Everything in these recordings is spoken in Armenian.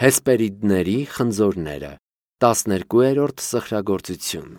Հեսպերիդների խնձորները 12-րդ սխրագործություն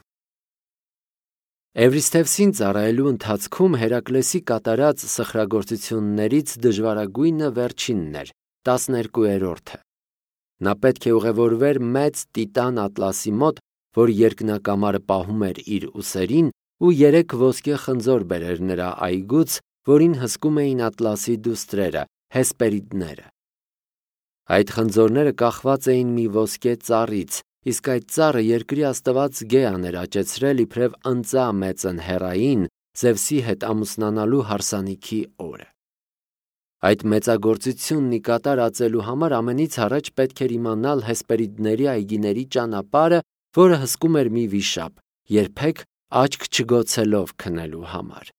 Էվրիսթևսին ծառայելու ընթացքում Հերակլեսի կատարած սխրագործություններից դժվարագույնը վերջինն էր, 12-րդը։ Նա պետք է ուղևորվեր մեծ տիտան ատլասի մոտ, որ երկնակամարը պահում էր իր ուսերին, ու 3 ոսկե խնձոր բերեր նրա այգուց, որին հսկում էին ատլասի դուստրերը, հեսպերիդները։ Այդ խնձորները կախված էին մի ոսկե ծառից, իսկ այդ ծառը երկրի աստված Գեան էր աճեցրել իբրև ընծա մեծն Հեռային, Զևսի հետ ամուսնանալու հարսանիքի օրը։ Այդ մեծագործությունն ի կատար ածելու համար ամենից առաջ պետք էր իմանալ հեսպերիդների այգիների ճանապարհը, որը հսկում էր մի վիշապ, երբեք աչք չգոցելով քնելու համար։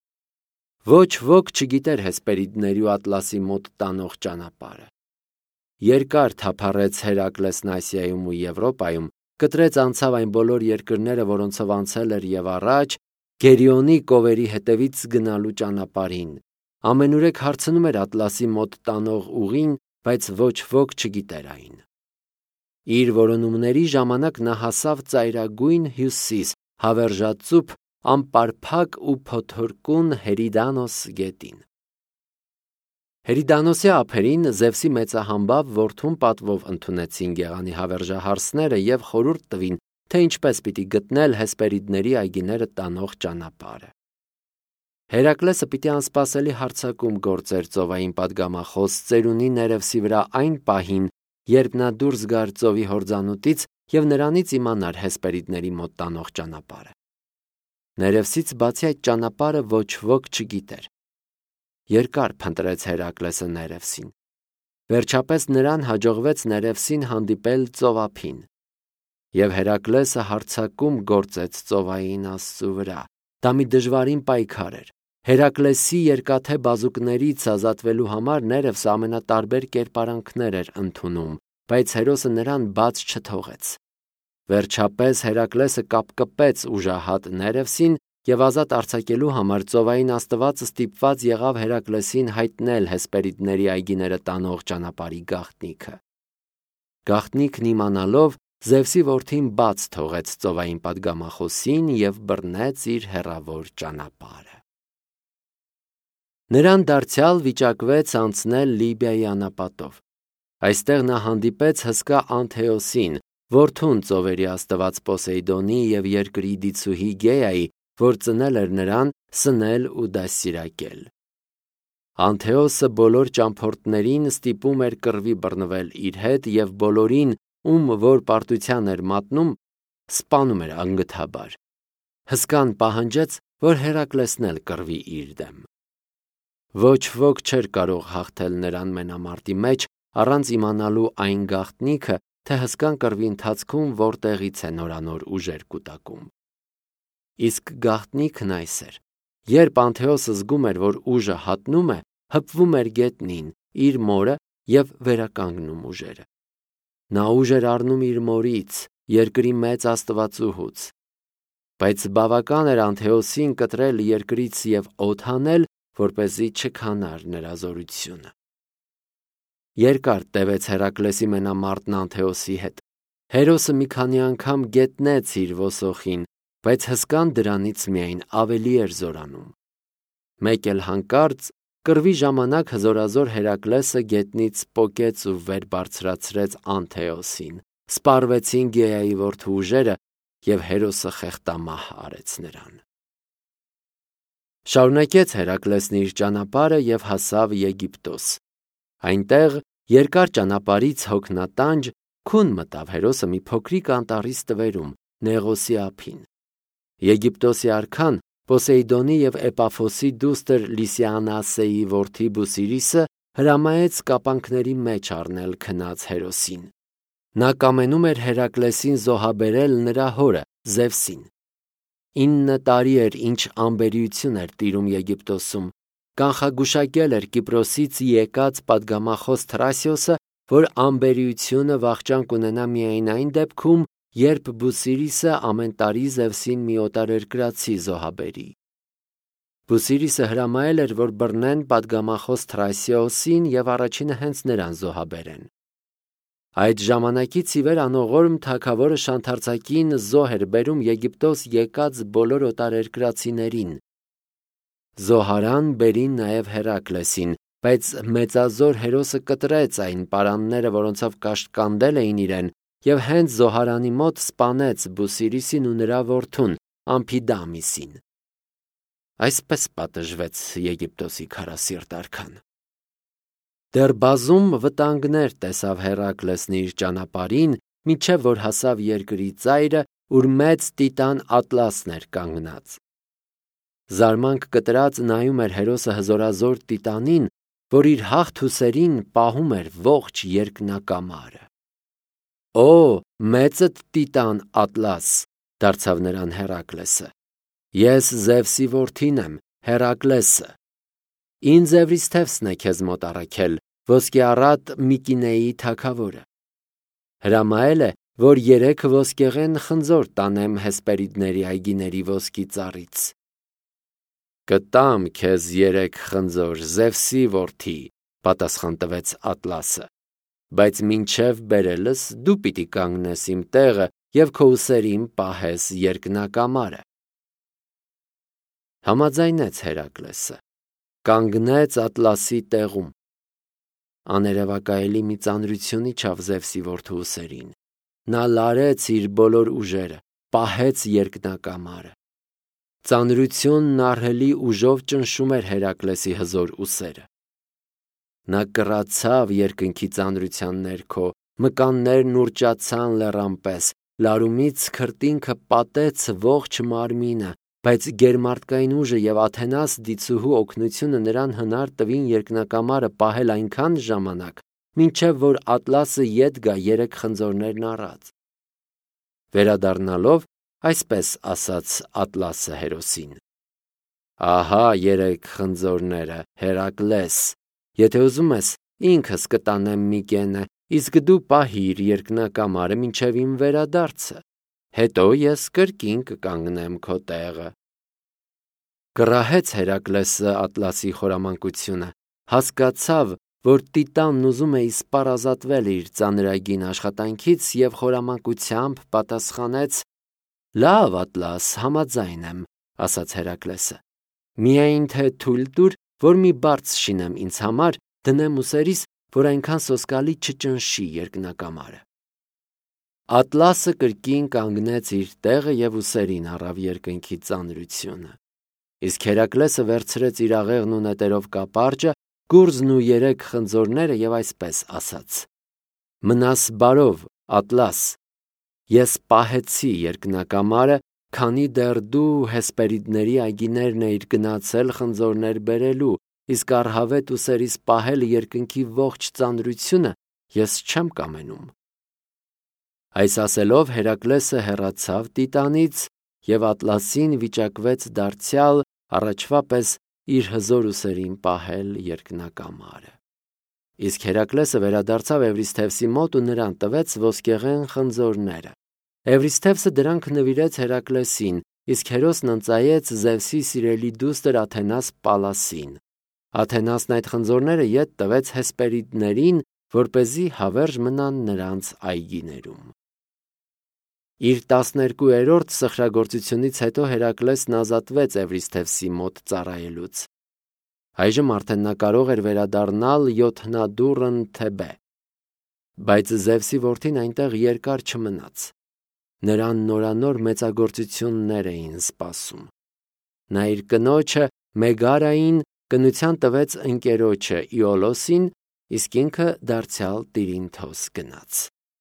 Ոչ ոք չգիտեր հեսպերիդների ու ատլասի մոտ տանող ճանապարհը։ Երկար թափառեց Հերակլեսն Ասիայում ու Եվրոպայում, կտրեց անցավ այն բոլոր երկրները, որոնցով անցել էր եւ առաջ, Գերիոնի կովերի հետևից գնալու ճանապարհին։ Ամենուրեք հարցնում էր ատլասի մոտ տանող ուղին, բայց ոչ ոք չգիտեր այն։ Իր որոնումների ժամանակ նա հասավ ծայրագույն հյուսիս, հավերժածուփ, անպարփակ ու փոթորկուն Հերիդանոս գետին։ Հերիդանոսի ափերին Զևսի մեծահամբավ որդուն պատվով ընդունեցին Գեղանի հավերժահարսները եւ խորհուրդ տվին, թե ինչպես պիտի գտնել հեսպերիդների այգիները տանող ճանապարհը։ Հերակլեսը պիտի անսպասելի հարձակում գործեր ծովային պատգամախոս ծերունի Ներևսի վրա այն պահին, երբ նա դուրս գար ծովի հորձանուտից եւ նրանից իմանար հեսպերիդների մոտ տանող ճանապարհը։ Ներևսից բացի այդ ճանապարհը ոչ ոք չգիտեր։ Երկար փնտրեց Հերակլեսը Ներևսին։ Վերջապես նրան հաջողվեց Ներևսին հանդիպել ծովափին։ Եվ Հերակլեսը հարձակում գործեց ծովային աստծու վրա։ Դա մի դժվարին պայքար էր։ Հերակլեսի երկաթե բազուկներից ազատվելու համար Ներևսը ամենատարբեր կերպարանքներ էր ընդունում, բայց հերոսը նրան բաց չթողեց։ Վերջապես Հերակլեսը կապկպեց ուժահատ Ներևսին եւ ազատ արձակելու համար ծովային աստվածը ստիպված եղավ Հերակլեսին հայտնել հեսպերիդների այգիները տանող ճանապարհի գաղտնիքը։ Գաղտնիքն իմանալով Զևսի որդին բաց թողեց ծովային պատգամախոսին եւ բռնեց իր հեռավոր ճանապարհը։ Նրան դարձյալ վիճակվեց անցնել Լիբիայի անապատով։ Այստեղ նա հանդիպեց հսկա Անթեոսին, որդուն ծովերի աստված Պոսեյդոնի եւ երկրի դիցուհի Գեայի, որ ծնել էր նրան սնել ու դաստիարակել։ Անթեոսը բոլոր ճամփորդներին ստիպում էր կռվի բռնվել իր հետ եւ բոլորին, ում որ պարտության էր մատնում, սպանում էր անգթաբար։ Հսկան պահանջեց, որ Հերակլեսն էլ կռվի իր դեմ։ Ոչ ոք չէր կարող հաղթել նրան մենամարտի մեջ առանց իմանալու այն գաղտնիքը, թե հսկան կռվի ընթացքում որտեղից է նորանոր ուժեր կուտակում։ Իսկ գաղտնիքն այս էր. երբ Անթեոսը զգում էր, որ ուժը հատնում է, հպվում էր գետնին, իր մորը եւ վերականգնում ուժերը։ Նա ուժ էր առնում իր մորից, երկրի մեծ աստվածուհուց։ Բայց բավական էր Անթեոսին կտրել երկրից եւ օդ հանել, որպեսզի չքանար նրա զորությունը։ Երկար տևեց Հերակլեսի մենամարտն Անթեոսի հետ։ Հերոսը մի քանի անգամ գետնեց իր ոսոխին, բայց հսկան դրանից միայն ավելի էր զորանում։ Մեկ էլ հանկարծ կռվի ժամանակ հզորազոր Հերակլեսը գետնից պոկեց ու վեր բարձրացրեց Անթեոսին։ Սպառվեցին Գեայի որդու ուժերը եւ հերոսը խեղտամահ արեց նրան։ Շարունակեց Հերակլեսն իր ճանապարհը եւ հասավ Եգիպտոս։ Այնտեղ երկար ճանապարհից հոգնատանջ քուն մտավ հերոսը մի փոքրիկ անտառի ստվերում, Նեղոսի ափին։ Եգիպտոսի արքան Պոսեյդոնի եւ Էպաֆոսի դուստր Լիսիանասեի որդի Բուսիրիսը հրամայեց կապանքների մեջ առնել քնած հերոսին։ Նա կամենում էր Հերակլեսին զոհաբերել նրա հորը Զևսին։ 9 տարի էր, ինչ անբերիություն էր տիրում Եգիպտոսում։ Կանխագուշակել էր Կիպրոսից եկած պատգամախոս Թրասիոսը, որ անբերիությունը վախճան կունենա միայն այն դեպքում, երբ Բուսիրիսը ամեն տարի Զևսին մի օտարերկրացի զոհաբերի։ Բուսիրիսը հրամայել էր, որ բռնեն պատգամախոս Թրասիոսին եւ առաջինը հենց նրան զոհաբերեն։ Այդ ժամանակից ի վեր անողորմ թագավորը շանթարցակին զոհ էր բերում Եգիպտոս եկած բոլոր օտարերկրացիներին։ Զոհարան բերին նաև Հերակլեսին, բայց մեծազոր Հերոսը կտրեց այն պարանները, որոնցով կաշկանդել էին իրեն, եւ հենց Զոհարանի մոտ սպանեց Բուսիրիսին ու նրա որդուն Ամփիդամիսին։ Այսպես պատժվեց Եգիպտոսի քարասիրտ արքան։ Դեռ բազում վտանգներ տեսավ Հերակլեսն իր ճանապարհին, մինչև որ հասավ երկրի ծայրը, ուր մեծ տիտան Ատլասն էր կանգնած։ Զարմանք կտրած նայում էր Հերոսը հզորազոր տիտանին, որ իր հաղթուսերին պահում էր ողջ երկնակամարը։ «Օ, մեծդ տիտան Ատլաս», դարձավ նրան Հերակլեսը, «ես Զևսի որդին եմ, Հերակլեսը։ Ինձ Էվրիսթևսն է քեզ մոտ առաքել, ոսկեառատ Միկինեի թագավորը։ Հրամայել է, որ 3 ոսկեղեն խնձոր տանեմ Հեսպերիդների այգիների ոսկի ծառից»։ «Կտամ քեզ 3 խնձոր, Զևսի որդի», պատասխան տվեց Ատլասը, «բայց մինչև բերելս դու պիտի կանգնես իմ տեղը և քո ուսերին պահես երկնակամարը»։ Համաձայնեց Հերակլեսը, կանգնեց Ատլասի տեղում։ Աներևակայելի մի ծանրություն իջավ Զևսի որդու ուսերին։ Նա լարեց իր բոլոր ուժերը, պահեց երկնակամարը։ Ծանրությունն ահռելի ուժով ճնշում էր Հերակլեսի հզոր ուսերը։ Նա կռացավ երկնքի ծանրության ներքո, մկաններն ուռճացան լեռան պես, լարումից քրտինքը պատեց ողջ մարմինը, բայց գերմարդկային ուժը և Աթենաս դիցուհու օգնությունը նրան հնար տվին երկնակամարը պահել այնքան ժամանակ, մինչև որ Ատլասը ետ գա 3 խնձորներն առած։ Վերադառնալով, այսպես ասաց Ատլասը Հերոսին. «Ահա 3 խնձորները, Հերակլես, եթե ուզում ես, ինքս կտանեմ Միկենը, իսկ դու պահիր երկնակամարը մինչև իմ վերադարձը, հետո ես կրկին կկանգնեմ քո տեղը»։ Կռահեց Հերակլեսը Ատլասի խորամանկությունը, հասկացավ, որ տիտանն ուզում է իսպառ ազատվել իր ծանրագին աշխատանքից և խորամանկությամբ պատասխանեց. «Լավ, Ատլաս, համաձայն եմ», ասաց Հերակլեսը, «միայն թե թույլ տուր, որ մի բարձ շինեմ ինձ համար, դնեմ ուսերիս, որ այնքան սոսկալի չճնշի երկնակամարը»։ Ատլասը կրկին կանգնեց իր տեղը և ուսերին առավ երկնքի ծանրությունը։ Իսկ Հերակլեսը վերցրեց իր աղեղն ու նետերով կապարջը, գուրզն ու 3 խնձորները և այսպես ասաց. «Մնաս բարով, Ատլաս, ես պահեցի երկնակամարը, քանի դեռ դու Հեսպերիդների այգիներն էիր գնացել խնձորներ բերելու, իսկ առհավետ ուսերիս պահել երկնքի ողջ ծանրությունը ես չեմ կամենում»։ Այս ասելով Հերակլեսը հեռացավ տիտանից, և Ատլասին վիճակվեց դարձյալ առաջվա պես իր հզոր ուսերին պահել երկնակամարը։ Իսկ Հերակլեսը վերադարձավ Էվրիսթևսի մոտ ու նրան տվեց ոսկեղեն խնձորները։ Էվրիսթևսը դրանք նվիրեց Հերակլեսին, իսկ Հերոսն ընծայեց Զևսի սիրելի դուստր Աթենաս Պալասին։ Աթենասն այդ խնձորները ետ տվեց Հեսպերիդներին, որպեսզի հավերժ մնան նրանց այգիներում։ Իր 12-րդ սխրագործությունից հետո Հերակլեսն ազատվեց Էվրիսթևսի մոտ ծառայելուց։ Այժմ արդեն նա կարող էր վերադառնալ Յոթնադուռն Թեբե։ Բայց Զևսի որդին այնտեղ երկար չմնաց։ Նրան նորանոր մեծագործություններ էին սպասում։ Նա իր կնոջը Մեգարային կնության տվեց ընկերոջը Իոլոսին, իսկ ինքը դարձյալ Տիրինթոս գնաց։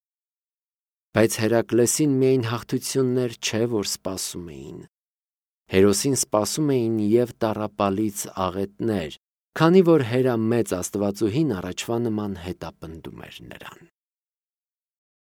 Բայց Հերակլեսին միայն հաղթություններ չէ, որ սպասում էին։ Հերոսին սպասում էին և տառապալից աղետներ, քանի որ Հերա մեծ աստվածուհին առաջվա նման հետապնդում էր նրան։